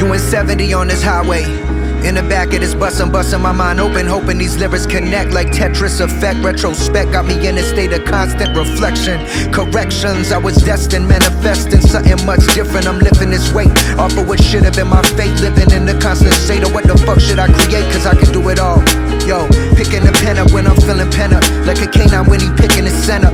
Doing 70 on this highway. In the back of this bus, I'm busting my mind open, hoping these lyrics connect like Tetris effect. Retrospect got me in a state of constant reflection. Corrections, I was destined, manifesting something much different. I'm lifting this weight off of what should have been my fate. Living in the constant state of what the fuck should I create, cause I can do it all. Yo, picking the pen up when I'm feeling pen up, like a canine when he picking his scent up.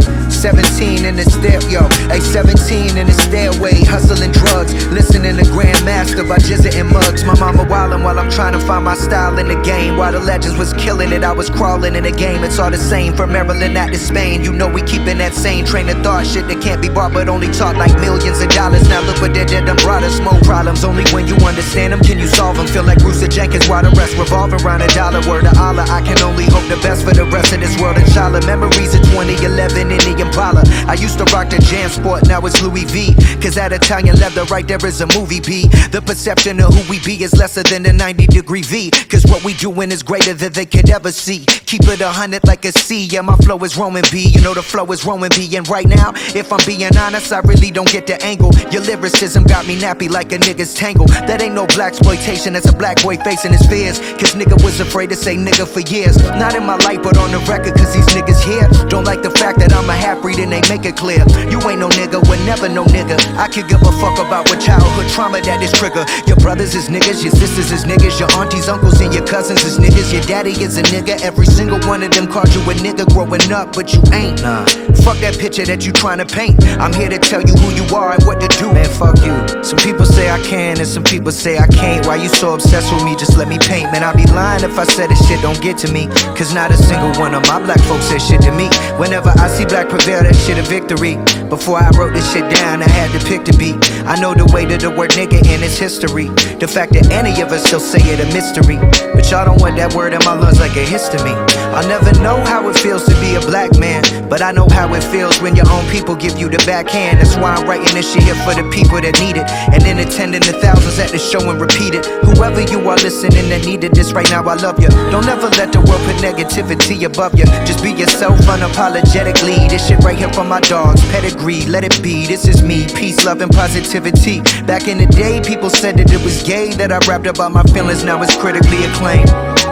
17 in the stair, yo, ay 17 in the stairway, hustling drugs, listening to Grandmaster by Jizza and Muggs. My mama wildin' while I'm trying to find my style in the game. While the legends was killing it, I was crawling in the game. It's all the same, from Maryland out to Spain. You know we keeping that same train of thought. Shit that can't be bought but only taught, like millions of dollars. Now look what they did, them brought us more problems. Only when you understand them can you solve them. Feel like Rooster Jenkins while the rest revolving around a dollar. Word of Allah, I can only hope the best for the rest of this world, inshallah. Memories of 2011 in the Impala. I used to rock the Jam Sport, now it's Louis V. Cause at Italian leather, right there is a movie B. The perception of who we be is lesser than a 90-degree V. Cause what we doing is greater than they could ever see. Keep it 100 like a C, yeah, my flow is Roman B. You know the flow is Roman B. And right now, if I'm being honest, I really don't get the angle. Your lyricism got me nappy like a nigga's tangle. That ain't no blaxploitation, that's a black boy facing his fears. Cause nigga was afraid to say nigga for years. Not in my life, but on the record, cause these niggas here don't like the fact that I'm a half-breed and they make it clear. You ain't no nigga, we're never no nigga. I could give a fuck about what childhood trauma that is trigger. Your brothers is niggas, your sisters is niggas, your aunties, uncles, and your cousins is niggas. Your daddy is a nigga, every single one of them called you a nigga growing up, but you ain't. Nah, fuck that picture that you trying to paint. I'm here to tell you who you are and what to do. Man, fuck you. Some people say I can and some people say I can't. Why you so obsessed with me? Just let me paint. Man, I'd be lying if I said this shit don't get to me. Cause not a single one of my black folks said shit to me. Whenever I see black prevail, that shit a victory. Before I wrote this shit down, I had to pick the beat. I know the weight of the word nigga in its history. The fact that any of us still say it a mystery. But y'all don't want that word in my lungs like a histamine. I'll never know how it feels to be a black man, but I know how it feels when your own people give you the backhand. That's why I'm writing this shit here for the people that need it, and then attending the thousands at the show and repeat it. Whoever you are listening that needed this right now, I love you. Don't ever let the world put negativity above you. Just be yourself unapologetically. This shit right here from my dogs, pedigree, let it be. This is me, peace, love, and positivity. Back in the day, people said that it was gay that I rapped about my feelings. Now it's critically acclaimed.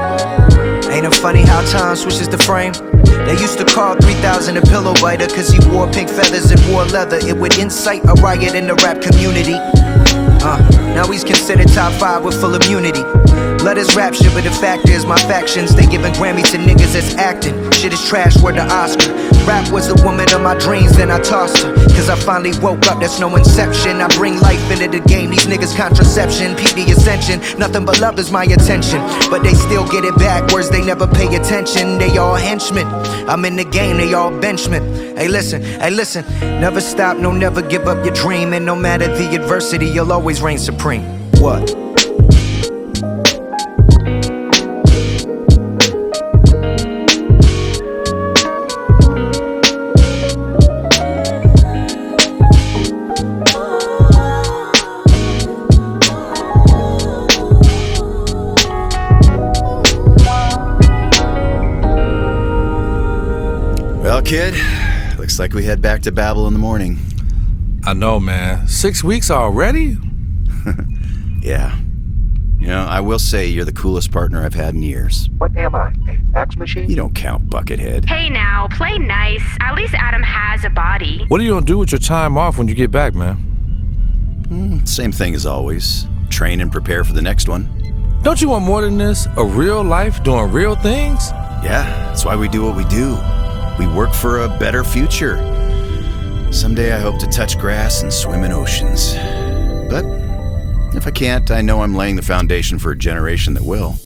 Ain't it funny how time switches the frame? They used to call 3000 a pillow biter cause he wore pink feathers and wore leather. It would incite a riot in the rap community. Now he's considered top 5 with full immunity. Let us rap shit, but the fact is my factions, they giving Grammys to niggas that's acting. Shit is trash, word to Oscar. Rap was the woman of my dreams, then I tossed her. Cause I finally woke up, that's no inception. I bring life into the game, these niggas contraception. Peep the ascension, nothing but love is my attention. But they still get it backwards, they never pay attention. They all henchmen, I'm in the game, they all benchmen. Hey listen, never stop, no never give up your dream. And no matter the adversity, you'll always reign supreme. What? Well, kid, looks like we head back to Babel in the morning. I know, man. 6 weeks already? Yeah. You know, I will say you're the coolest partner I've had in years. What am I, a fax machine? You don't count, Buckethead. Hey now, play nice. At least Adam has a body. What are you gonna do with your time off when you get back, man? Same thing as always. Train and prepare for the next one. Don't you want more than this? A real life doing real things? Yeah, that's why we do what we do. We work for a better future. Someday I hope to touch grass and swim in oceans. But if I can't, I know I'm laying the foundation for a generation that will.